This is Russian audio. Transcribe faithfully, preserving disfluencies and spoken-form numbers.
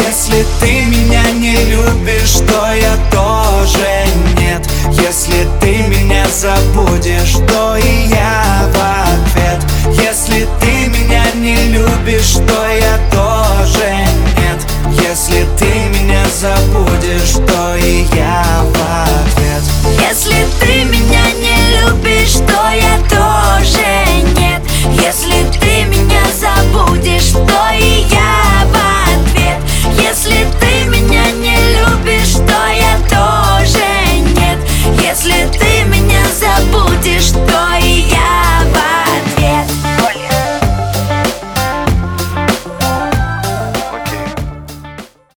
Если ты меня не любишь, то я тоже нет. Если ты меня забудешь, то и я